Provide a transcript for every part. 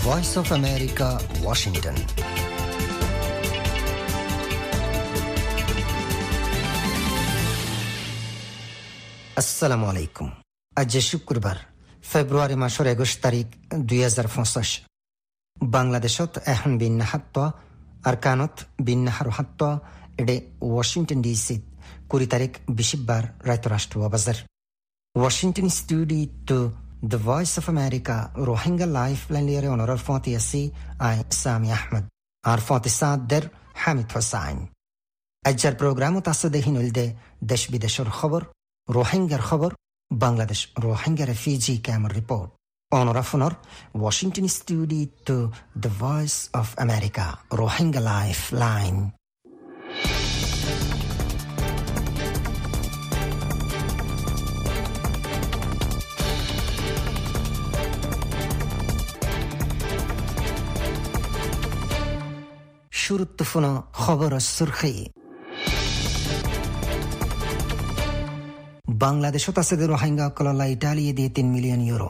Voice of America, Washington. আসসালামু আলাইকুম। আজ শুক্রবার, ফেব্রুয়ারি মাসের 21 তারিখ 2025। বাংলাদেশত এখন বিন্যাহাত্ত আর কানত বিন্যাহার হাত্ত এডে ওয়াশিংটন ডিসি 20 তারিখ বিশিববার রায়তরাষ্ট্র বাজার। Washington studio The Voice of America Rohingya Lifeline লিয়ারে অনরার ফতি আসি আই সামি আহমদ আর ফতি সাদদের হামিদ হোসাইন। আজকের প্রোগ্রামত আছে দেখিনুল দে দেশ বিদেশের খবর, রোহিঙ্গার খবর, বাংলাদেশ রোহিঙ্গা রেফিউজি ক্যাম্পের রিপোর্ট। অনরা ফোনর Washington studio The Voice of America Rohingya Lifeline। শুরুত্তফুনো খবর সুরখি। বাংলাদেশত আছে রোহিঙ্গা কললা ইটালিয়ে দিয়ে 3 million euro.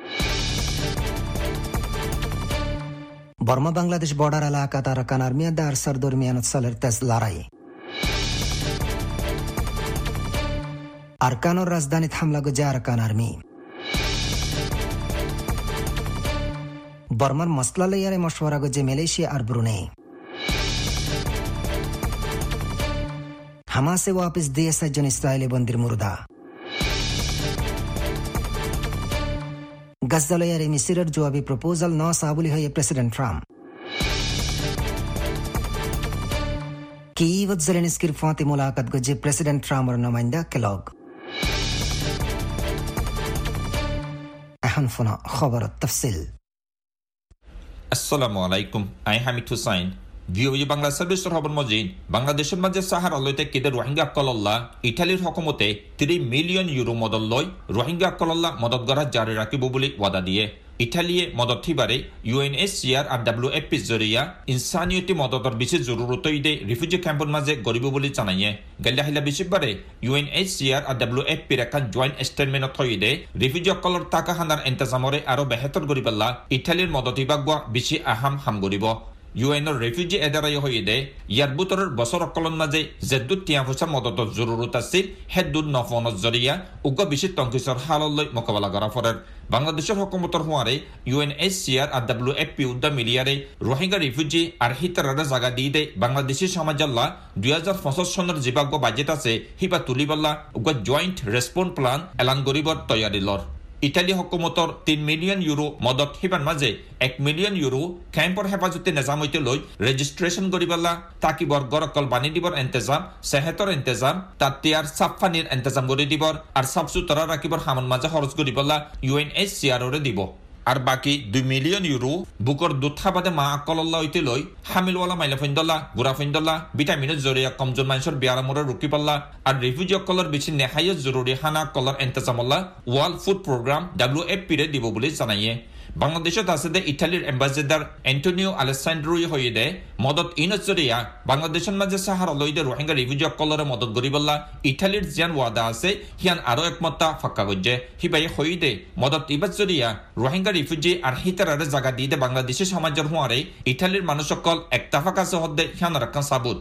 Burma Bangladesh border এলাকা আরাকান আর্মি আর সার দরমিয়ানত সালের তেজ লড়াই। আরকানোর রাজধানীত হামলা গজে আরাকান আর্মি। বর্মার মসলা লইয়ারে মশওয়ারা গজে মালয়েশিয়া আর ব্রুনেই। হামাসে ওয়াপিস দিয়ে 7 জন ইসরায়েলি বন্দির মুর্দা। গাজ্জালয়ারে মিসরের জবাবি প্রপোজাল ন সাবুলি হয়ে প্রেসিডেন্ট ট্রাম্প। কিয়েভ জেলেনস্কির ফাতে মুলাকাত গজে প্রেসিডেন্ট ট্রাম্পের নুমাইন্দা কেলগ। এখন ফোনা খবর তফসিল। আসসালামু আলাইকুম, আই হামিদ হুসাইন। ভিওই বাংলা সার্ভিসের খবর মজিদ। বাংলাদেশের মাঝে সাহারা লইতে কেদে রোহিঙ্গা কলল্লা ইটালির হকুমতে 3 মিলিয়ন ইউরো মদত লয় রোহিঙ্গা কলল্লা মদত গড়া জারি রাখিব বলে ওয়াদা দিয়ে ইটালিয়ে মদত থিবারে UNHCR আর WFP জরিয়া ইনসানিয়তি মদতর বিশেষ জরুরত ইদে রিফিউজি ক্যাম্পের মাঝে গরিব বলে জানাইয়ে গেল্লাহিলা বিশেষবারে UNHCR আর WFP রেখান জয়েন্ট স্টেটমেন্ট থইদে রিফিউজি কলর টাকা হানার ইন্তজামরে আরো বেহতর গরিবাল্লা ইটালির মদত ইবাগবা বেশি আহাম হাম গরিব। ইউএনর রেফিউজি এদারাই হয়ে দে ইয়ার বুতরের বছর অকলন মাঝে জেদ্দুত তিয়াফুসার মদতর জরুরত আছিল হেদ্দুত নফনত জরিয়া উগ্র বিশেষ তংকিসর হাললৈ মোকাবেলা করা ফরের বাংলাদেশের হকুমতর হওয়ারে UNHCR আর WFP উদ্যা মিলিয়ারে রোহিঙ্গা রিফিউজি আর হিতারারা জায়গা দিয়ে দে বাংলাদেশি সমাজাল্লা 2025 সনের জিবাগ্য বাজেট আছে হিবা তুলিবাল্লা উগ্র জয়েন্ট রেসপন্স প্ল্যান এলান গরিবর তৈয়ারিলর। ইটালি হকুমতর 3 মিলিয়ন ইউরো মদত হিবান মাঝে 1 মিলিয়ন ইউরো ক্যাম্পর হেফাজতে নিজাম হইতে লই রেজিস্ট্রেশন করিবাল্লা তাকিবর গরকল বানি দিবর ইন্তজাম সেহেতর ইন্তজাম তাতিয়ার সাফানির ইন্তজাম করে দিবর আর সাফ সুতরা রাখিবর হামন মাঝে খরচ করিবাল্লা UNHCR ওরে দিব। আর বাকি 2 মিলিয়ন ইউরো বুকর দুথাবাদে মা আকলল্লা হইতে লই হামিলওয়ালা মাইলা ফিন্দল্লা গুড়া ফিন্দল্লা ভিটামিনের জরিয়া কমজোর মানুষের বিয়ারামরে রুকি পাল্লা আর রিফিউজি অকলর বেশি নেহাইয় জরুরি হানা কলর ইন্তজামল্লা ওয়ার্ল্ড ফুড প্রোগ্রাম WFP রে দিব বলে জানাইয়ে। বাংলাদেশত আছে দে ইটালির এম্বাসেডার অ্যান্টোনিও আলেসান্ড্রোই হয়ে দে মদত ইনজরিয়া বাংলাদেশের মাঝে সাহারা লইদে রোহিঙ্গা রিফিউজি অকলরে মদত গরিবল্লা ইটালির জিয়ান ওয়াদা আছে হিয়ান আরো একমতা ফাক্কা গজ্জে হিবাই হয়ে দে মদত ইবাজরিয়া রোহিঙ্গা রিফিউজি আর হিতারারে জায়গা দিয়ে দে বাংলাদেশের সমাজের হওয়ারে ইটালির মানুষ সকল একতাফা কাছে হদ্দে হিয়ান রাখা সাবুত।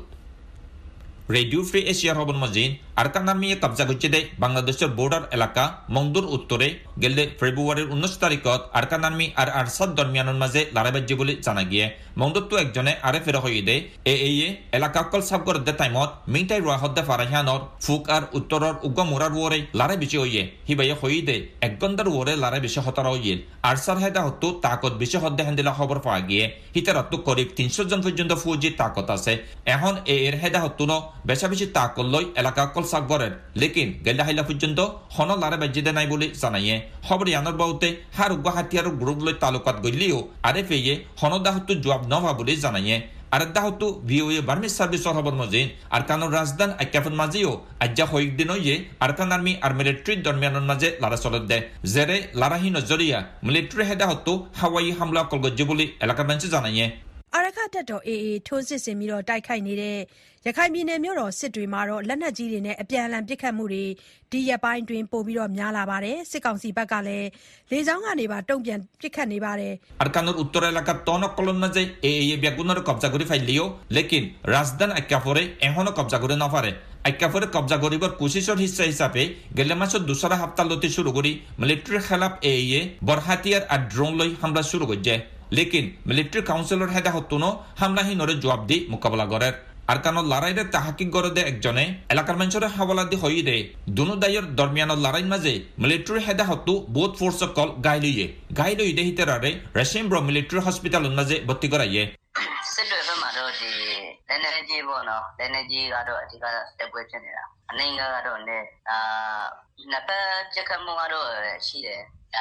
রেডিও ফ্রি এশিয়ার খবর মজিদ আরকান আর্মিয়ে কবজা করছে দেয় বাংলাদেশের বর্ডার এলাকা মংদুর উত্তরে গেলে ফেব্রুয়ারির 19 তারিখত আরকান আর্মি আর আরসাদ দরমিয়ানের মাঝে লড়াই বাজ্যে বলে জানা গিয়ে মংদুর তো একজনে আরে ফেরা হয়ে দেয় এ এলাকা অকল সাবগর দে টাইমত মিংটাই রোয়া হদ্দে ফারাহিয়ানর ফুক আর উত্তরর উগ্র মোরার ওরে লড়াই বেশি হইয়ে হিবাইয়ে হয়ে দেয় 1 ঘন্টার ওরে লড়াই বেশি হতারা হইয়ে আরসার হেদা হতো তাকত বেশি হদ্দে হেন্দিলা খবর পাওয়া গিয়ে হিতার হতো করিব 300 জন পর্যন্ত ফৌজির তাকত আছে। এখন এর হেদা হতো ন বেশা বেশি তাকল লই এলাকা অকল সাবগরের লেকিন গেল্লাহাইলা পর্যন্ত হন লারে বাজ্যে নাই বলে জানাইয়ে খবর ইয়ানোর বাউতে হার উগ্র হাতিয়ার গ্রুপ লই তালুকাত গইলিও আরে ফেয়ে হনদা হতো জবাব নভা বলে জানাইয়ে। আর দাহতু ভিওএ বার্মিস সার্ভিসর খবর মজিদ আরকানোর রাজধান আইকাফন মাঝেও আজ্জা হইকদিন হইয়ে আরকান আর্মি আর মিলিটারির দরমিয়ানের মাঝে লারা চলত দেয় জেরে লারাহি নজরিয়া মিলিটারি হেদা হতো হাওয়াই হামলা কলগজ্জে বলে এলাকার মানুষ জানাইয়ে। အာရခတပ်တော် AA ထိုးစစ်ဆင်ပြီးတိုက်ခိုက်နေတဲ့ရခိုင်ပြည်နယ်မြို့တော်စစ်တွေမှာလက်နက်ကြီးတွေနဲ့အပြန်အလှန်ပစ်ခတ်မှုတွေဒီရက်ပိုင်းအတွင်းပိုများလာပါတယ်စစ်ကောင်စီဘက်ကလည်းလေကြောင်းကနေပါတုံ့ပြန်ပစ်ခတ်နေပါတယ် আরকানুর উত্তর এলাকা তনক কলন মাঝে এই বেগুনের কবজা করে ফাইলিও লেকিন রাজধান আক্কাফরে এখনো কবজা করে না পারে আক্কাফরে কবজা করিবার কোশিশর হিসা হিসাবে গেলে মাসের দুসরা হাপ্তালতে শুরু করি মিলিটারি খেলাফ এই বরহাতিয়ার আর ড্রোন লই হামলা শুরু করছে লেকিন মিলিটারি কাউন্সিলর হেদা হতুনো হামলাহীনরে জবাব দি মোকাবেলা করে আরকানুর লড়াইরে তাহাকিক করে দে একজনে এলাকার মানুষের হাওলা দি হই দে দুনো দায়ের দরমিয়ানোর লড়াই মাঝে মিলিটারি হেদা হতু বোথ ফোর্স কল গাইলই দে হিতেরারে রাশিয়ান ব্র মিলিটারি হসপিটাল মাঝে ভর্তি করাইয়ে စစ်တွေဘက်မှာတော့ဒီလက်နေကြီးပေါ့နော်လက်နေကြီးကတော့အဓိကတက်ပွဲဖြစ်နေတာအနိုင်ကတော့လည်းနှစ်ပတ်ချက်ခတ်မှုကတော့ရှိတယ်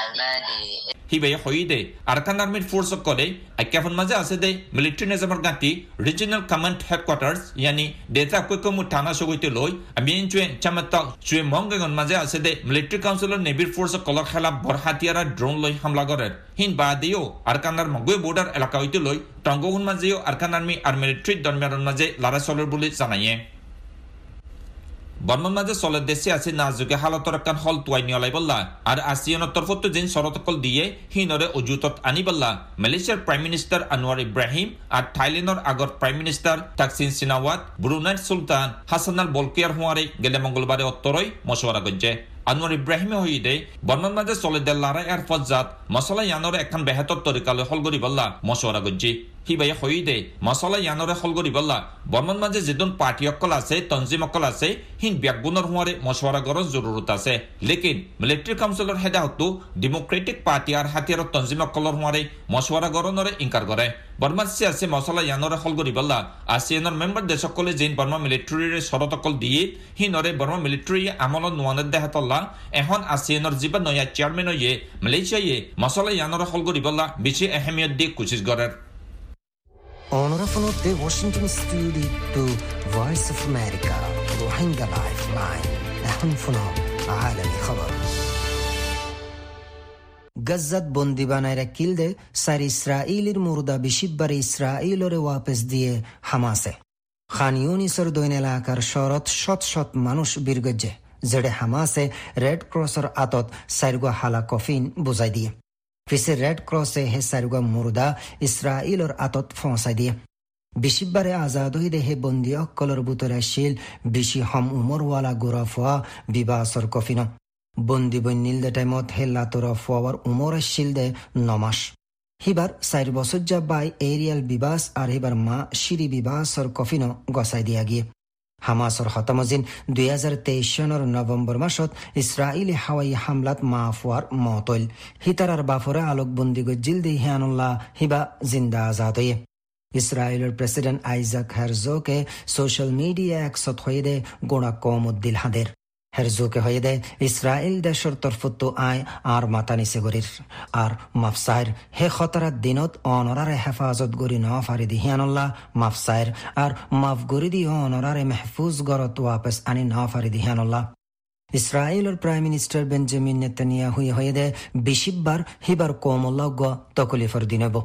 hibe hoide arkan army force kole akafon maze ase de military nizamar gati regional command headquarters yani data kokomu thana sogoite loi amien chuen chamata chue mongagon maze ase de military councilor navy force kolor khala borhatiara drone loi hamla gore hin badio arkan ar mogoi border elaka hoite loi tangohun mazeo arkan army ar military dormiaron maze lara solor boli janaye Barman মাঝে চলের দেশে আছে নাজুকে হালতর কান হল তুয়াই নিয়লাই বললা আর আসিয়ানোর তরফত জিন শরতকল দিয়ে হিনরে অজুতত আনি বললা মালয়েশিয়ার প্রাইম মিনিস্টার আনোয়ার ইব্রাহিম আর থাইল্যান্ডের আগর prime minister Thaksin Shinawatra Brunei সুলতান হাসান আল বলকিয়ার হুয়ারে গেলে মঙ্গলবারে অত্তরই মশওয়ারা করছে আনোয়ার ইব্রাহিমে হইদে বর্মন মাঝে চলেদের লড়াই আর ফজ্জাত মশলা ইয়ানোর এখন বেহাতর তরিকালে হলগরি বললা মশওয়ারা করছি হিবাই হইদে মশলা ইয়ানোরে হলগরি বললা বর্মন মাঝে যেদুন পার্টি অকল আছে তনজিম অকল আছে হিন ব্যাগুনের হুয়ারে মশওয়ারা করার জরুরত আছে লেকিন মিলিটারি কাউন্সিলর হেদা হতো ডেমোক্রেটিক পার্টি আর হাতিয়ার তনজিম অকলর হুয়ারে মশওয়ারা করনরে ইনকার করে বর্মান সে আছে মশলা ইয়ানোরে হলগরি বললা আসিয়ানোর মেম্বার দেশ সকলে যেন বর্মা মিলিটারির শরতকল দিয়ে হিনরে বর্মা মিলিটারি আমল নোয়ানের দেহাতল্লা এখন আসিয়ানোর জীবন নয়া চেয়ারম্যান হইয়ে মালয়েশিয়ায় মশলা ইয়ানোরে হলগরি বললা বেশি আহমিয়ত দিয়ে কোশিশ করার Honorable of the Washington Studio to Voice of America Rohingya Lifeline نحن فنو عالمي خبر গজ্জাত বন্দি বানায় রাখিল দে সার ইসরায়েলের মুর্দা বিশিববারে ইসরায়েলরে ওয়াপস দিয়ে হামাসে খান ইউনিসের দৈন এলাকার শরত শত মানুষ বীরগজ্জে যেড়ে হামাসে রেড ক্রসের আতত সাইরগো হালা কফিন বুঝাই দিয়ে ফিসে রেড ক্রসে হে সাইরগো মুর্দা ইসরায়েলর আতত ফসাই দিয়ে বিশিববারে আজাদ হই দেহে বন্দি অকলর বুতরে শিল বেশি হম উমরওয়ালা গোরাফোয়া বিবাসর কফিন বন্দি বন্যিল দে টাইমত হেল্লা তোরা ফোয়ার উমর শিল দে নমাস হিবার 4 বছর যা বাই এরিয়াল বিবাস আর হিবার মা শিরি বিবাসর কফিন গসাই দিয়া গিয়ে হামাসর হতামজিন 2023 সনের নভেম্বর মাসত ইসরায়েলি হাওয়াই হামলাত মাফওয়ার মতল হিতারার বাফরে আলোকবন্দি গজিল দি হিয়ানুল্লাহ হিবা জিন্দা আজাদ হয়ে ইসরায়েলের প্রেসিডেন্ট আইজাক হেরজোকে সোশ্যাল মিডিয়া একসত হয়ে দে গোড়া কমউদ্দিল হাদের হেরজোকে হয়ে দে ইসরায়েল দেশের তরফত আয় আর মাতা নিচে গরির আর মাফসাইর হে খতরাত দিনত অনরারে হেফাজত গরি ন ফারি দিহিয়ানুল্লাহ মাফসাইর আর মাফ গরি দি অনরারে মেহফুজ গরত ওয়াপস আনি ন ফারি দিহিয়ানুল্লাহ ইসরায়েলের প্রাইম মিনিস্টার বেঞ্জামিন নেতানিয়াহু হয়ে দে বিশিববার হিবার কমুল্লাহ গ তকলিফর দিনব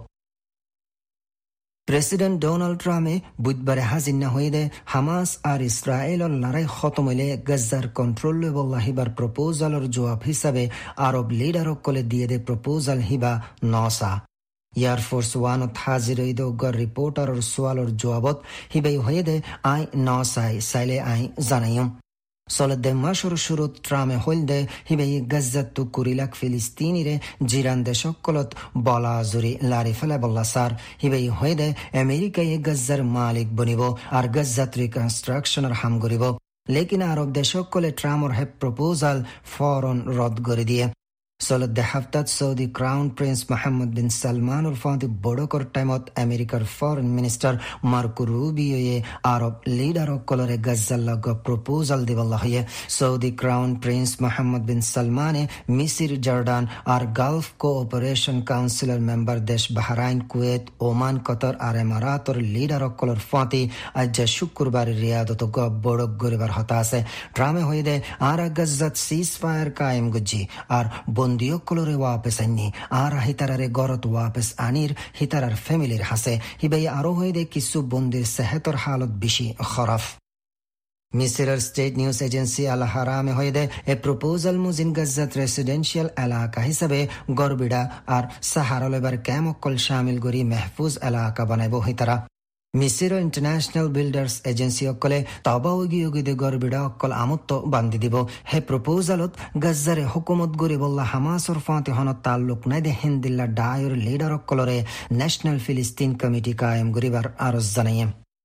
প্রেসিডেন্ট ডোনাল্ড ট্রাম্পে বুধবারে হাজির না হয়ে দে হামাস আর ইসরায়েলের লড়াই খতম হইলে গজ্জার কন্ট্রোল লেবল্লা হিবার প্রপোজালের জবাব হিসাবে আরব লিডারক কলে দিয়ে দে প্রপোজাল হিবা নসা এয়ারফোর্স ওয়ানত হাজির হইদ গর রিপোর্টারের সোয়ালের জবাবত হিবাই হয়ে দে আই নসাই সাইলে আই জানাইম সলদে মাসর শুরুত ট্রামে হইলদে হিবাই গজ্জাত তু কুরিলাক ফিলিস্তিনিরে জিরান দেশকলত বলা জুরি লারি ফেলে বল্লা সার হিবাই হইদে আমেরিকায় গজ্জার মালিক বনিব আর গজ্জাত রিকনস্ট্রাকশনের হাম করিব লেকিন আরব দেশকলে ট্রামর হে প্রপোজাল ফরন রদ করে দিয়ে সলদে হাফতাত Saudi crown prince Mohammed bin Salman উরফাতি বড়কর টাইমত আমেরিকার ফরেন মিনিস্টার মার্কো রুবিওয়ে আরব লিডার কলরে গজ্জাল্লাগ প্রপোজাল দিবল্লা হয়ে Saudi crown prince Mohammed bin সালমানে মিসির জর্ডান আর গালফ কোঅপারেশন কাউন্সিলের মেম্বার দেশ বাহরাইন কুয়েত ওমান কতর আর এমারাতর লিডার কলর ফাতি আজ শুক্রবার রিয়াদত গ বড়ক গরিবার হতা আছে ট্রামে হয়ে দে আর গজ্জাত সিজ ফায়ার কায়েম গুজি আর বন্দিও কলরে ওয়াপেস আনি আর হিতারারে গরত ওয়াপেস আনির হিতারার ফ্যামিলির হাসে হিবাই আরো হয়ে দে কিছু বন্দির সেহতর হালত বেশি খরাফ মিসরের স্টেট নিউজ এজেন্সি আল হারামে হয়ে দে এ প্রপোজাল মুজিন গজ্জাত রেসিডেন্সিয়াল এলাকা হিসাবে গরবিডা আর সাহারলেবার ক্যামকল শামিল গরি মেহফুজ এলাকা বানাইব হিতারা মিসির ইন্টারন্যাশনাল বিল্ডার্স এজেন্সি অকলে তবা উগিদে গরবিডা অকল আমত্ত বান্ধি দিব হে প্রপোজালত গজ্জারে হুকুমত গরি বল্লা হামাসর ফাঁতে হন তাল্লুক নাই দে হিন্দিল্লা ডায়র লিডার অকলরে ন্যাশনাল ফিলিস্তিন কমিটি কায়েম গরিবার আরজ জানাইয়ে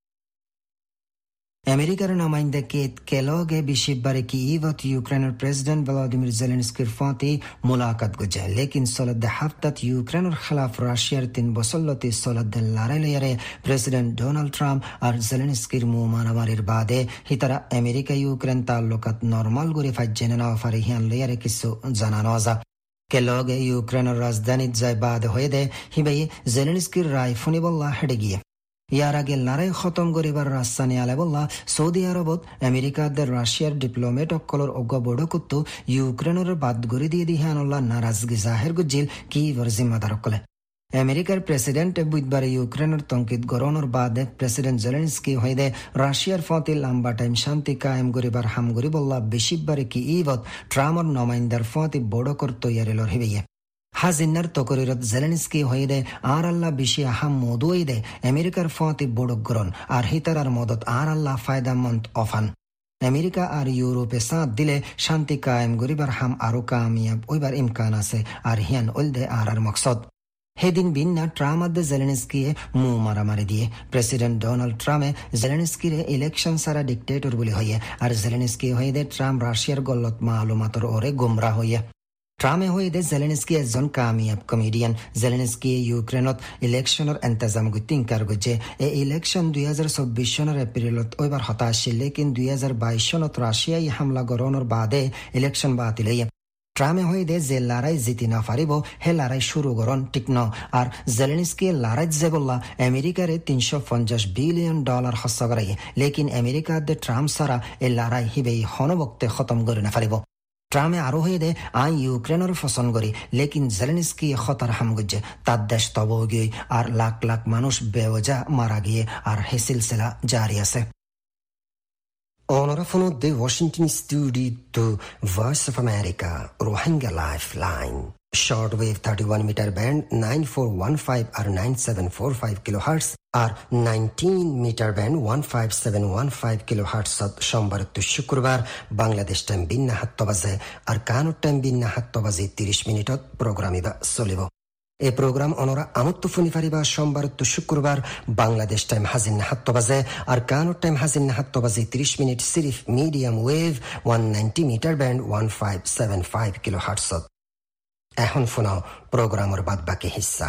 আমেরিকার নামাইন্দা কেত কেলগে বিশিববারে কিইভত ইউক্রেনের প্রেসিডেন্ট ভলোদিমির জেলেনস্কির ফাঁতি মুলাকাত গুজে লেকিন সলদ্দে হাফতাত ইউক্রেনের খেলাফ রাশিয়ার 3 বছরলতি সলদ্দে লড়াইয়ারে প্রেসিডেন্ট ডোনাল্ড ট্রাম্প আর জেলেনস্কির মু মারামারির বাদে হিতারা আমেরিকা ইউক্রেন তাল্লুকাত নরমাল গরি ফাজ্জেনে নাও ফারে হিয়ান লইয়ারে কিছু জানানো যা কেলগে ইউক্রেনের রাজধানীত যায় বাদে হয়ে দে হিবাই জেলেনস্কির রায় ফুনিবল্লা হেডে গিয়ে ইয়ার আগে লড়াই খতম করিবার রাজধানী আলেবল্লা সৌদি আরবত আমেরিকাদের রাশিয়ার ডিপ্লোমেট অকলর অজ্ঞ বড় কুত্তু ইউক্রেনের বাদ গড়ি দিয়ে দিহানুল্লাহ নারাজগি জাহের গুজিল কিইভর জিম্মাদার অকলে আমেরিকার প্রেসিডেন্ট বুধবারে ইউক্রেনের তঙ্কিত গরনের বাদে প্রেসিডেন্ট জেলেনস্কি হইদে রাশিয়ার ফতে লম্বা টাইম শান্তি কায়েম করিবার হাম গরিবল্লা বেশিবারে কিইভত ট্রাম্পর নমাইন্দার ফতে বড় কর তৈয়ারিলর হিবেয়ে হাজিনার তকরিরত জেলেনস্কি হইদে আর আল্লাহ বেশি আহাম মদুইদে আমেরিকার ফতে বড় গ্রহণ আর হিতারার মদত আর আল্লাহ ফায়দামন্ত অফান আমেরিকা আর ইউরোপে সাথ দিলে শান্তি কায়েম গরিবার হাম আরো কামিয়াব ওইবার ইমকান আছে আর হিয়ান ওলদে আর মকসদ হেদিন বিন্না ট্রাম্প জেলেনস্কিয়ে মু মারামারি দিয়ে প্রেসিডেন্ট ডোনাল্ড ট্রাম্পে জেলেনস্কিরে ইলেকশন সারা ডিক্টেটর বলে হইয়ে আর জেলেনস্কি হইদে ট্রাম্প রাশিয়ার গল্লত মালুমাতর ওরে গুমরা হইয়ে ট্রাম্পে হইদে জেলেনস্কি একজন কামিয়াব কমেডিয়ান জেলেনস্কি ইউক্রেনত ইলেকশনের এন্তজাম গুতিংকার গুজে এই ইলেকশন 2024 সনের এপ্রিলত ওইবার হতাশি লেকিন 2022 সনত রাশিয়ায় হামলা গরনের বাদে ইলেকশন বাতিলে ট্রাম্পে হইদে যে লড়াই জিতি না পারিব হে লড়াই শুরু করন ঠিক ন আর জেলেনস্কি লড়াই যে বললা আমেরিকারে $350 বিলিয়ন হস্ত করাই লেকিন আমেরিকা দে ট্রাম্প সারা এই লড়াই হিবেই হনবক্তে খতম করে না পারিব ট্রাম্পে আরো হয়ে দে আই ইউক্রেনের ফসন করি লেকিন জেলেনস্কি খতর হাম গুজে তার দেশ তব গিয়ে আর লাখ লাখ মানুষ বেওজা মারা গিয়ে আর হে সিলসিলা জারি আছে Onorevole from the Washington studio to Voice of America, Rohingya Lifeline. Shortwave 31 meter band 9415 or 9745 kilohertz or 19 meter band 15715 kilohertz সোমবার to শুক্রবার বাংলাদেশ টাইম বিন্না 7 বাজে আর কানাডা টাইম বিন্না 7 বাজে 30 মিনিটত প্রোগ্রাম ইবা চলিব এই প্রোগ্রাম অনরা আমত্ত ফুনি ফারিবা সোমবার তো শুক্রবার বাংলাদেশ টাইম হাজিন 7 বাজে আর কানাডা টাইম হাজিন 7 বাজে 30 মিনিট সিরিফ medium wave 190 metre band 1575 kilohertz এখন শোনাও প্রোগ্রামের বাদ বাকি হিস্সা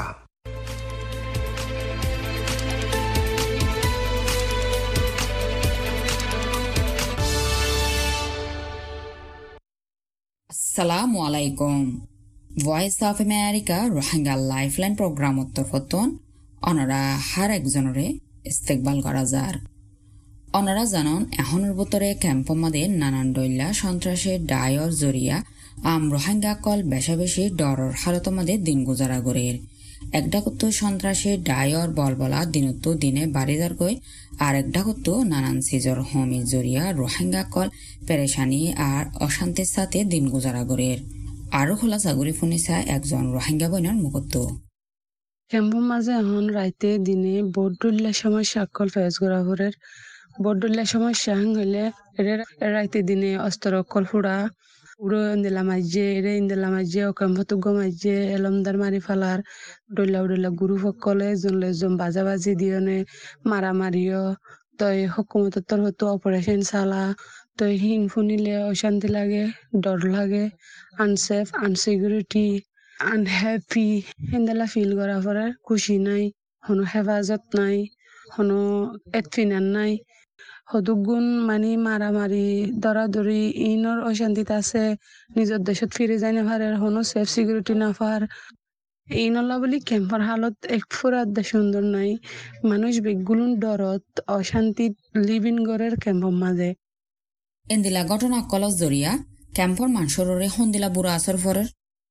আসসালামু আলাইকুম voice of America Rohingya lifeline programme উত্তরফতন অনরা হার একজনরে ইস্তেকবাল করা যার অনরা জানন এখনের বতরে ক্যাম্প মাদের নানান দৈল্লা সন্ত্রাসের ডায়র জরিয়া আম রোহিঙ্গা কল বেশা বেশি ডরর হালত মাদের দিন গুজারা গড়ের একডাকত্তু সন্ত্রাসের ডায়র বলবলা দিনত্তু দিনে বাড়িদার গই আর একডাকত্তু নানান সিজর হোমির জরিয়া রোহিঙ্গা কল পেরেশানি আর অশান্তির সাথে দিন গুজারা গড়ের আরো খোলা চাগুরি ফুনিছা একজন রোহিঙ্গা বইনার মুখত্ব ক্যাম্পের মাঝে এখন রাইতে দিনে বড্ডুল্লা সমস্যা অকল ফেস করা হরের বড্ডুল্লা সমস্যা হইলে রাইতে দিনে অস্ত্র অকল ফুড়া উড়ো ইন্দিলা মাঝে ইন্দিলা মাঝে ও ক্যাম্পতুগ্য মাঝে এলমদার মারি ফালার ডল্লা গুরু সকলে জন বাজাবাজি দিয়নে মারামারিও তই হকুমতের তরফ অপারেশন চালা তই হিন ফুনিলে অশান্তি লাগে ডর লাগে আনসেফ আনসিকিউরিটি আনহ্যাপি এন্দেলা ফিল করা পরে খুশি নাই কোনো হেফাজত নাই কোনো এতফিনান নাই সদুগুণ মানে মারামারি দরাদরি ইনর অশান্তিত আছে নিজের দেশত ফিরে যায় না পারে কোনো সেফ সিকিউরিটি না পার ইনল্লা বলি ক্যাম্পর হালত এক ফুরাত সুন্দর নাই মানুষ বেগুলুন ডরত অশান্তিত লিভিং গড়ের ক্যাম্পর মাঝে এন্দিলা ঘটনা কলস জরিয়া ক্যাম্পর মানুষরে হন্দিলা বুড়া আসর ফরের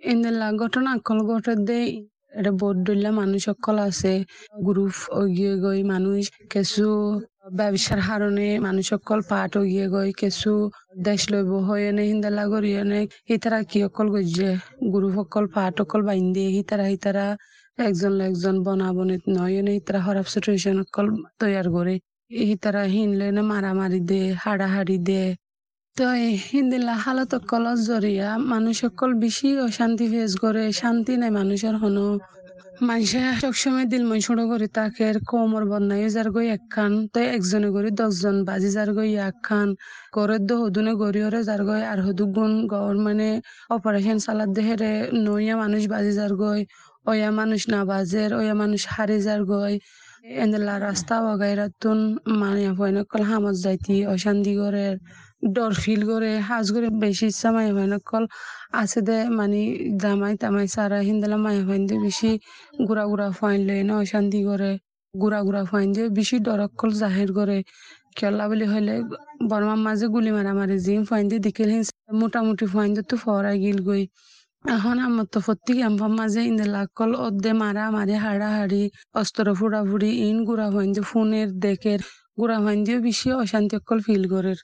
ইন্দেলা ঘটনা অকল ঘটে এটা বদলা মানুষ সকল আছে গ্রুপ গিয়ে গই মানুষ কিছু ব্যবসার হারণে মানুষ সকল পাঠ গিয়ে গই কিছু দেশ লইব হয়ে নে হিন্দালা করিয়ে নে হিতারা কি অকল গজে গ্রুপ সকল পাঠ অকল বাইন দিয়ে হিতারা একজন বনাবনিত নয় নে হিতারা খারাপ সিচুয়েশন অকল তৈয়ার করে হিতারা হিনলে না মারামারি দে হাড়াহাড়ি দে তো হিন্দিলা হালত অকল জরিয়া মানুষ সকল বেশি অশান্তি ফেস করে শান্তি নাই মানুষের হনো মানুষে সবসময় দিল মন ছোট করে তাকে কোমর বন্যায় যার গই একখান তো একজনে গড়ি 10 জন বাজি যার গই একখান করে হদুনে গড়িওরে যার গই আর হদুগুণ গভর্নমেন্টে অপারেশন চালাত দেহেরে নইয়া মানুষ বাজি যার গই ওয়া মানুষ না বাজের ওয়া মানুষ হারি যার গই এন্দলা রাস্তা বগাইরাতুন মানে কল হামত যাইতি অশান্তি করে ডর ফিল করে হাজ করে বেশি ইচ্ছা মাই হয় না কল আছে দে মানে জামাই তামাই সারা হিন্দালা মাই হয় দে বেশি গুড়া ফাইন লই না অশান্তি করে গুড়া ফাইন দিয়ে বেশি ডরক কল জাহির করে খেলা বলি হইলে বর্মার মাঝে গুলি মারামারি জিম ফাইন দিয়ে দিকেল হিন মোটামুটি ফাইন দিয়ে তো ফরাই গিল গই এখন আমার তো প্রত্যেক আমার মাঝে ইন্দেলা কল অদ্দে মারামারি হাড়াহাড়ি অস্ত্র ফুড়াফুড়ি ইন গুড়া ফাইন দিয়ে ফোনের দেখের গুড়া ফাইন দিয়ে বেশি অশান্তি কল ফিল করে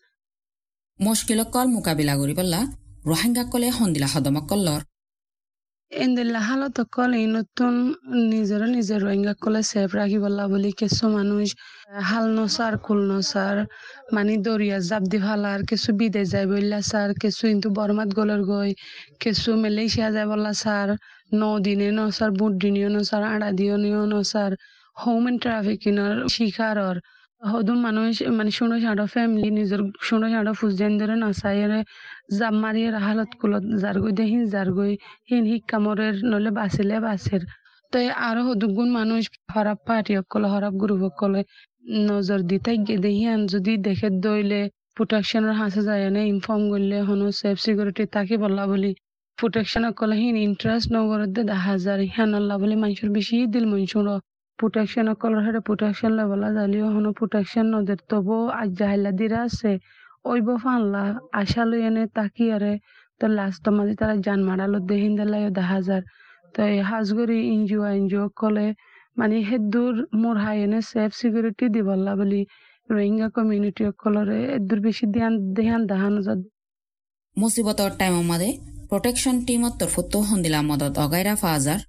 মুশকিলকল মোকাবিলা করি পেলা রোহিঙ্গাকলে সন্দিলা সদমকলৰ ইন্দিল্লা হালত কল এই নতুন নিজের রোহিঙ্গাকলে সেফ রাখি বললা বলি কিছু মানুষ হাল নসার কুল নসার মানে দরিয়া জাপ দি ফালার কিছু বিদেশ যায় বললা স্যার কিছু কিন্তু বর্মাত গলের গই কিছু মালয়েশিয়া যায় বললা স্যার 9 দিনে নসার বুট দিনিও নসার 8 দিনিও নসার হিউম্যান ট্রাফিকিংর শিকারর হদুম মানুষ মানে শুনো সাড়া ফ্যামিলি নিজের শুনো সাড়া ফুজেন ধরে নসাইরে জাপ মারিয়ে হালত কুলত জারগই দেহিন জারগই হিন হিক্কামরের নলে বাসের তো আরো হদুগুণ মানুষ হরাপ পার্টি অকলে হরাপ গ্রুপ অকলে নজর দিতে গিয়ে দেহিয়ান যদি দেখে দইলে প্রোটেকশনের হাসে যায় না ইনফর্ম করলে হনো সেফ সিকিউরিটি তাকে বললা বলি প্রোটেকশন অকলে হিন ইন্টারেস্ট নগরের দে 10,000 হ্যান আল্লাহ বলি মানুষের বেশি দিল মনসুর প্রোটেকশন কলার হারে প্রোটেকশন লেভেল জালিও হনো প্রোটেকশন নদের তবু আজ জাহিলা দিরা আছে ওইব ফানলা আশা লই এনে তাকি আরে তো লাস্ট মাঝে তারা জান মারালো দেহিন দিলাই 10,000 তো এই হাজগরি এনজিও কলে মানে হেদুর মোর হাই এনে সেফ সিকিউরিটি দিবল্লা বলি রোহিঙ্গা কমিউনিটি কলরে এদুর বেশি ধ্যান দাহানো যা মুসিবতর টাইমৰ মাঝে প্রোটেকশন টিমত তরফতো সন্দিলা মদত অগাইরা ফাজার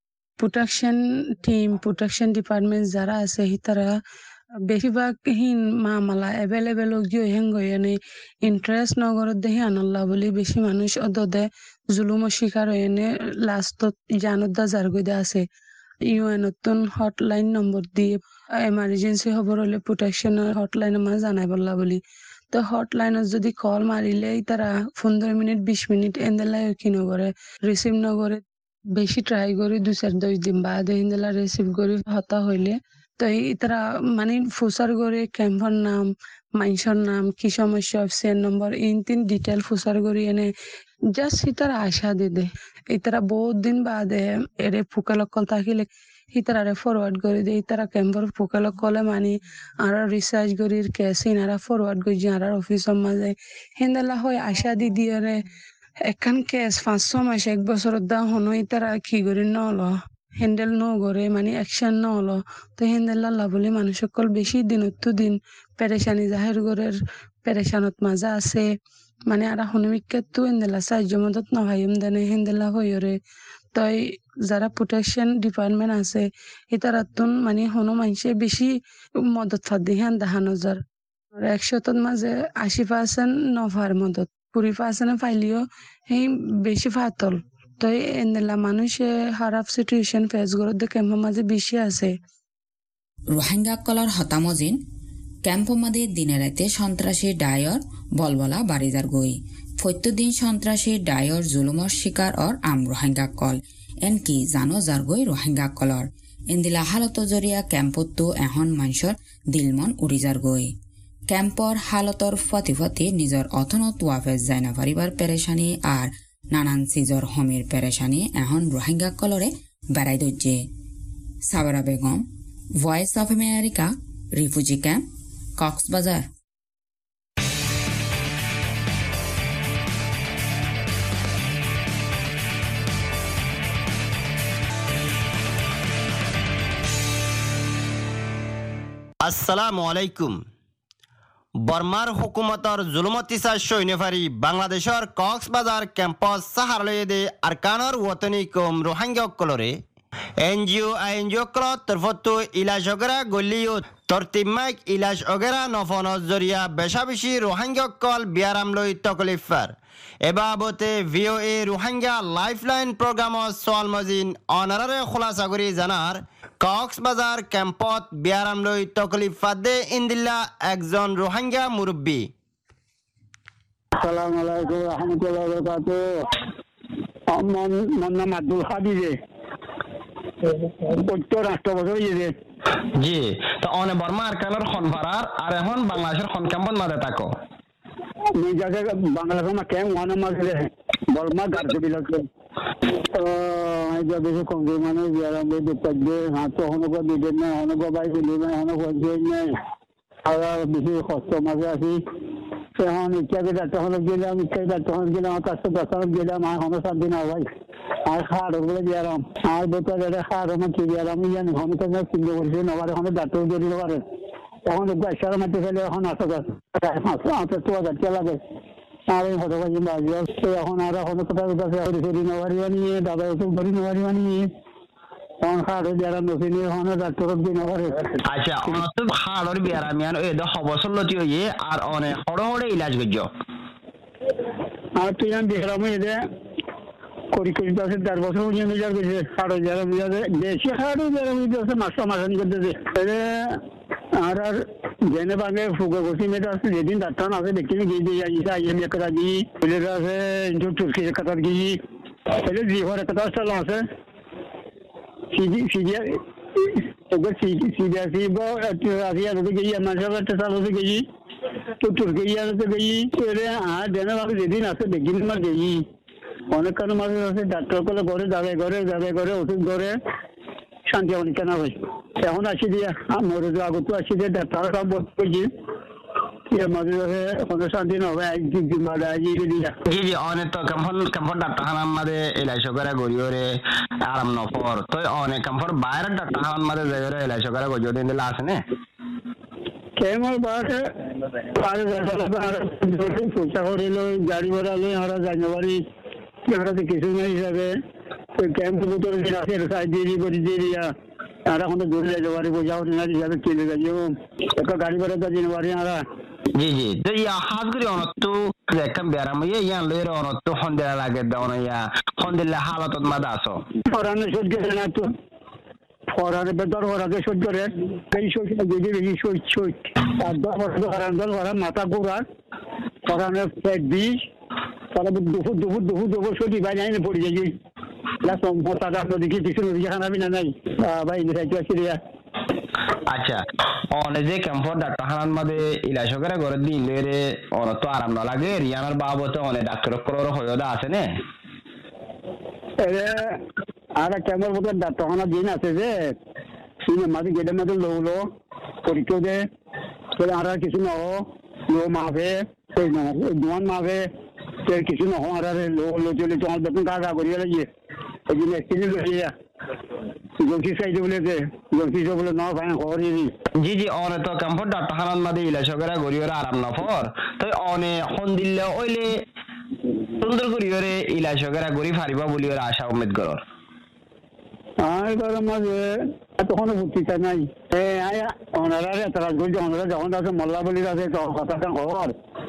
প্রোটেকশন ডিপার্টমেন্ট যারা আছে তারা বেশিরভাগ হিন মামলা এভেলেবেল গিয়ে হেঙ্গনে ইন্টারেস্ট নগরত দেখি আনল্লা বলি বেশি মানুষ অদে জুলুমের শিকার হয়ে লাস্টত জানদা জারগদা আছে ইউএনতন হটলাইন নম্বর দিয়ে এমার্জেন্সি খবর হলে প্রোটেকশনের হটলাইন আমার জানাই বললা বলি তো হটলাইনত যদি কল মারিলে তারা 15 মিনিট 20 মিনিট এন্দেলাই কি নগরে রিসিভ নগরে বেশি ট্রাই করি 2-10 দিন বাদে হিন্দেলা রিসিভ করি হতা হইলে তো তারা মানে ফুসার করে ক্যাম্পার নাম মাইনসর নাম কি সমস্যা অফিসের নম্বর ইন ডিটেল ফুসার করি এনে জাস্ট তারা আশা দে তারা বহুত দিন বাদে এরে ফুকালকল থাকিলে তারা ফরওয়ার্ড করে দে তারা ক্যাম্পার ফুকালকলে মানে আর রিসার্চ করি কেসে ইনারা ফরওয়ার্ড করি আর অফিসের মাঝে হিন্দেলা হয় আশা দিয়ে একখান কেস 5-6 মাস 1 বছর দা হনো তারা কি করি নল হ্যান্ডেল নগরে মানে অ্যাকশন নল তো হ্যান্ডেল বলে মানুষ সকল বেশি দিন পেরেশানি জাহের গরের পেরেশানত মাজা আছে মানে আর হনুমিককে তো হ্যান্ডেলা সাহায্য মদত নভাইম দেনে হ্যান্ডেলা হইরে তাই যারা প্রোটেকশন ডিপার্টমেন্ট আছে তারা তুন মানে হনো মানুষে বেশি মদত ফাদি হ্যান দেখা নজর 100 মাঝে 80% নভার মদত 20% ফাইলিও সেই বেশি ফাতল তো এনেলা মানুষে খারাপ সিচুয়েশন ফেস করতে ক্যাম্পের মাঝে বেশি আছে রোহিঙ্গাকলৰ হতামজিন ক্যাম্পৰ মাঝে দিনে রাতে সন্ত্রাসী ডায়র বলবলা বাড়িদার গই প্রত্যেকদিন সন্ত্রাসী ডায়র জুলুমৰ শিকার অর আম রোহিঙ্গাকল এনকি জানো যার গই রোহিঙ্গাকলৰ এন্দিলা হালত জরিয়া ক্যাম্পতো এখন মানুষের দিলমন উড়ি যার গই ক্যাম্পর হালতর ফতি নিজের অথনত ওয়াফেজ যায় না পারিবার পেরেশানি আর নানান চিজর হমির পেরেশানি এখন রোহিঙ্গাকলরে বেড়াই দইছে Sabera Begum voice of America refugee camp Cox's Bazar আসসালামু আলাইকুম। বর্মার হুকুমতর জুলুমতিসা সৈন্যফারি বাংলাদেশর কক্সবাজার ক্যাম্পাস সাহারলয়েদে আরকানর ওতনি কম রোহিঙ্গাসকলরে এনজিও আইনজিওকলত তরফতো ইলাজ অগেরা গলিও তরতিমাইক ইলাজ অগেরা নফনত জরিয়া বেশা বেশি রোহিঙ্গাসকল বিয়ারামলৈ তকলিফার এবাবতে ভিওএ রোহিঙ্গা লাইফলাইন প্রোগ্রামত সোয়াল মজিন অনারারে খোলাসা করি জানার কক্সবাজার ক্যাম্পত বিয়ারামলৈ তকলিফাদে ইন্দিল্লা একজন রোহিঙ্গা মুরব্বী। আসসালামু আলাইকুম রহমতুল্লাহ বারাকাতুহু। আমার নাম আব্দুল হাবিবে, 78 বছর হয়েছে। জি, তো অনে বর্মা আরকানের খনফারার আর এখন বাংলাদেশের খন ক্যাম্পন মাঝে থাকো নিজে বাংলাদেশের মা ক্যাম্প ওয়ান মাঝে বর্মা গার্জে বিলাকে বেশি কমজোর মানুষ বিয়ারাম দেখতে হাত হনক দিবেন না, হনক বাই দিবেন না, হনক নাই আর বেশি কষ্ট মাঝে আছি। এখন ইচ্ছাকে ডাক্তার হলে গেলাম, ইচ্ছাকে ডাক্তার হলে গেলাম, তার সাথে ডাক্তার গেলাম, আর হনো 7 দিন আগে আর খাওয়ার বলে বিয়ারাম আর বোতল খাওয়ার আমার কি বিয়ারাম জানি হনো তো চিন্তা করছি নবার এখন ডাক্তার জড়িয়ে পারে। এখন একবার মারতে ফেলে এখন 8,000 লাগে আর এই হতবাজি বাজে এখন আর এখন কোথাও নবারি বানিয়ে দাদা ওষুধ ধরি নবারি বানিয়ে এখন খাওয়ার বিয়ারাম নছিনি এখন ডাক্তার দিন পারে। আচ্ছা, অনত খাওয়ার বিয়ারামিয়ান ওই হবসর লতি হইয়ে আর অনেক হড়ে হড়ে ইলাজ করছ আর তুই আমি দেখলাম এদের করি 10 বছর পর্যন্ত বিচার করছে খাড়ো যারা বুঝাতে বেশি খাড়ো যারা বুঝতে মাস মাসানি করতেছে আর আর জেনে ভাগে ফুগো করছি মেয়েটা আছে যেদিন ডাক্তার আছে দেখিনি গিয়ে দিয়ে আইএম একটা গিয়ে ছেলেটা আছে তুর্কির একটা গিয়ে ছেলে জিহর একটা চালু আছে সিবিআসি বা আসিয়াতে গিয়ে মানুষের একটা চালু গিয়ে তো তুর্কিয়াতে গিয়ে আর জেনে ভাগে যেদিন আছে দেখিনি আমার গিয়ে অনেক কারণ মানুষ আছে ডাক্তার করলে ঘরে যাবে ঘরে ওষুধ করে শান্তি অনেক কেনা হয়। এখন আসি দিয়ে মরে তো আগত আসি দিয়ে ডাক্তার সব বলছি মাঝে মাঝে কোনো শান্তি না হবে জি জি অনেক তো কমফর্ট ডাক্তারখানার মাঝে এলাইশ করে গড়িওরে আরাম নফর তো অনেক কমফর্ট বাইরের ডাক্তারখানার মাঝে যাইরে এলাইশ করে গড়িও দিন দিলে আছে না কেমন বাসে পয়সা করিল গাড়ি ভাড়া লই আমরা জানি পারি কিছু না হিসাবে ক্যাম্প ভিতরে সাইড দিয়ে করে দিয়ে দিয়া আর এখন তো দূরে যেতে পারি পয়সা করি না হিসাবে চলে যাই একটা গাড়ি ভাড়া তো দিতে পারি আমরা। জি জি তো ইয়া হাত করে অনত্তু একদম বেরাম ইয়ে ইয়ান লইরে অনত্তু হন্দেলা লাগে দাও না ইয়া হন্দেলা হালাতত মাদা আসো ফরানে সহ্য করে না তো ফরানে বেদর ফরাকে সহ্য করে এই সহ্য যদি বেশি সহ্য আর দল ফরা মাথা ঘোরা ফরানে পেট বিষ তারা দুপুর সত্যি ভাই নাই পড়ে যাই দেখি কিছু খানা পিনা নাই ভাই আচ্ছা অনে যে ক্যাম্পর ডাক্তারখানার মাঝে ইলাশকেরা ঘরে দিলে রে অনেক তো আরাম না লাগে রিয়ানার বাবতে অনেক ডাক্তার করার হয়দা আছে না আর ক্যাম্পের মতো ডাক্তারখানা দিন আছে যে মাঝে গেটের মধ্যে লোলো পরীক্ষা দে আর কিছু না লো মাফে সেই দোয়ান মাফে কিছু না আর লো চলে তোমার বেতন কাজ করিয়ে লাগিয়ে এই জন্য এক্সিডেন্ট হয়ে জি জি অনে তো কমফর্ট ডাক্তারখানার মাঝে ইলাশকেরা গড়িয়ে আরাম নফর তো অনে হন দিলে ওইলে সুন্দর করিয়ে ইলাশকেরা গড়ি ফারিবা বলি আশা উম্মেদ করর মাঝে তখন ভর্তিটা নাই ওনারা তারা ওনারা যখন আছে মোল্লা বলি আছে কথা খবর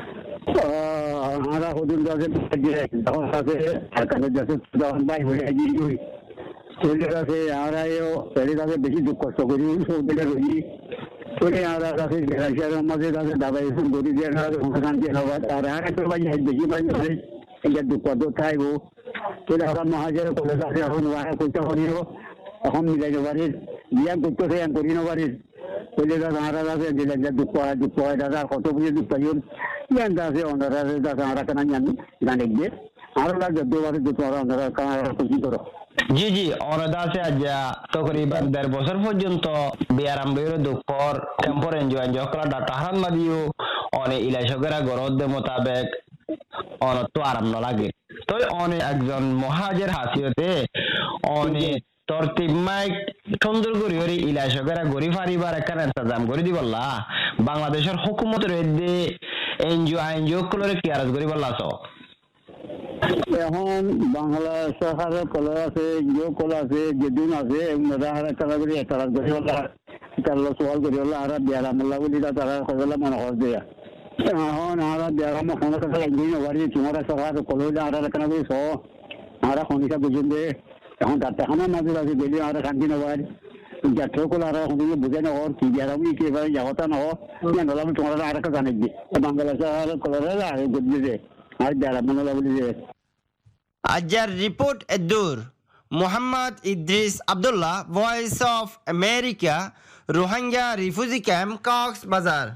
আমরা হদিন আছে যখন আছে যখন বাই হয়ে ছেলের কাছে আমরাও ছেলের কাছে বেশি দুঃখ কষ্ট করি সৌদিটা রই চলে আমরা কাছে মাঝে কাছে দাবাই গরি দিয়ে শান্তি হবার আর একটা বাজি বেশি বাজি এটা দুঃখ তো থাকবো চলে আমরা মহাজের কলেজ আছে এখন করতে পারিও এখন মিলাইতে পারিস বিয়াম করতেছে করি না পারিস চলে দাদা আমরা কাছে দিলে দুঃখ হয় দাদা কত বুঝে দুঃখ পাই ইয়ানটা আছে ওনারা দাদা আমরা কেন জানি জানে গিয়ে আরো লাগবে দুবারে দুঃখ ওনারা খুশি করো। জি জি অনদাসে আজ তকরিবান 1.5 বছর পর্যন্ত বিয়ারাম লইরে দুঃখর টেম্পোর এনজয় করা ডাক্তারখানার মাঝেও অনেক ইলাশকেরা গরদ মোতাবেক অনত আরাম না লাগে তো অনেক একজন মহাজের হাসিয়তে অনেক তরতিব মাইক সুন্দর করি হরি ইলাশকেরা গরি ফারিবার একটা ইন্তজাম করে দিবল্লা বাংলাদেশের হুকুমতের এদে এনজিও গুলোরে কি আরজ করি বললা তো এখন বাংলা সরকারের কলার আছে জিও কলার আছে যেদিন আছে তারা তারা করে তারা করে তারা সওয়াল করে আর বিয়ারামুল্লাহ বলি তারা কইলা মনে কর দেয়া এখন আর বিয়ারাম ফোন করে একদিন ওয়ারি তোমার সরকার কলইলা আর কেন কই সো আর খনিকা বুঝুন দে এখন ডাক্তারখানা মাঝে মাঝে গেলে আর শান্তি নবার যাত্রা কলা আর হুদিকে বুঝে না ওর কি বিয়ারামই কি ভাই যাওয়াটা না ও নলাম তোমার আর একটা জানে দি বাংলাদেশের কলার আর গদি দে আর বিয়ারামুল্লাহ বলি দে আজার রিপোর্ট এদুর Mohammad Idris Abdullah voice of America Rohingya refugee camp Cox's Bazar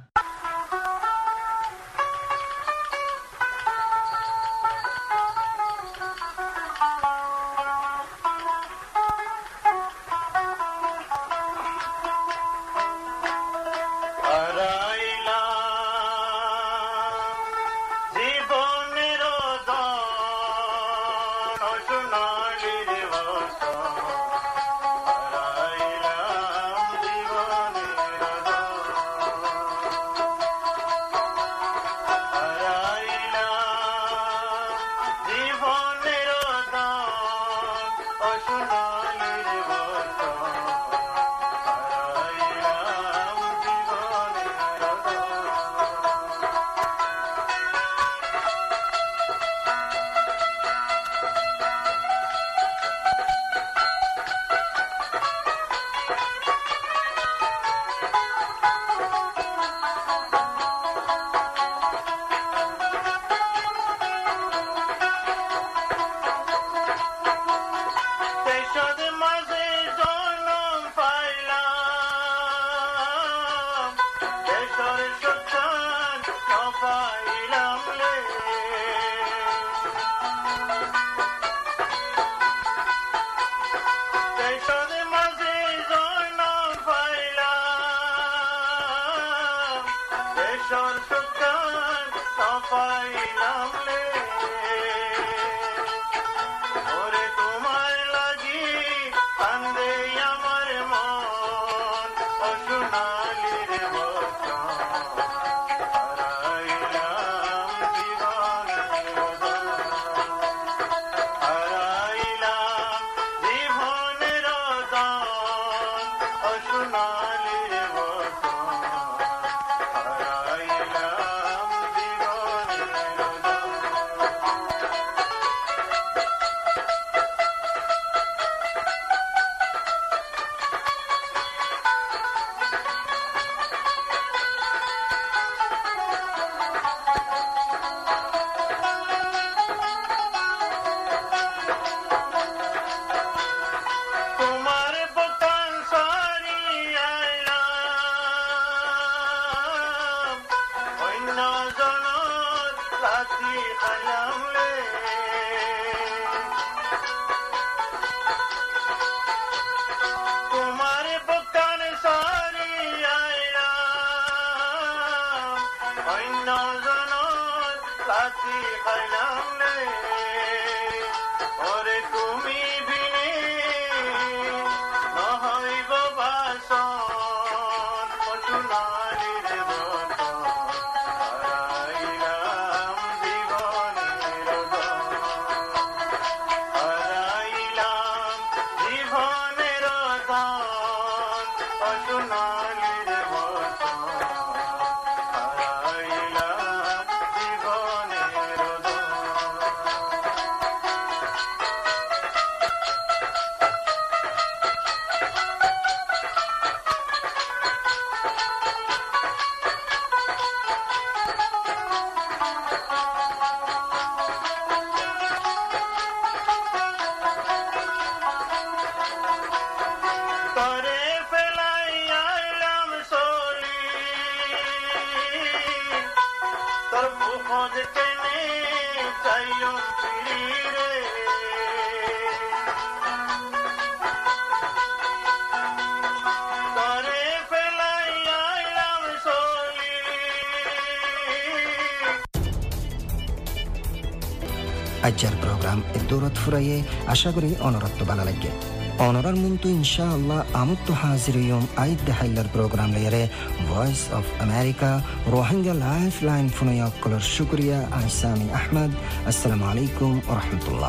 আজকের প্রোগ্রাম দৌলত ফুরাইয়ে আশা করি অনরত্ব ভালো লাগে Onorar muntu inshallah amuttu haziriyum aid dahailar program lere Voice of America Rohingya Lifeline funayak kolor shukriya Aisamin Ahmad. Assalamu alaikum wa rahmatullah.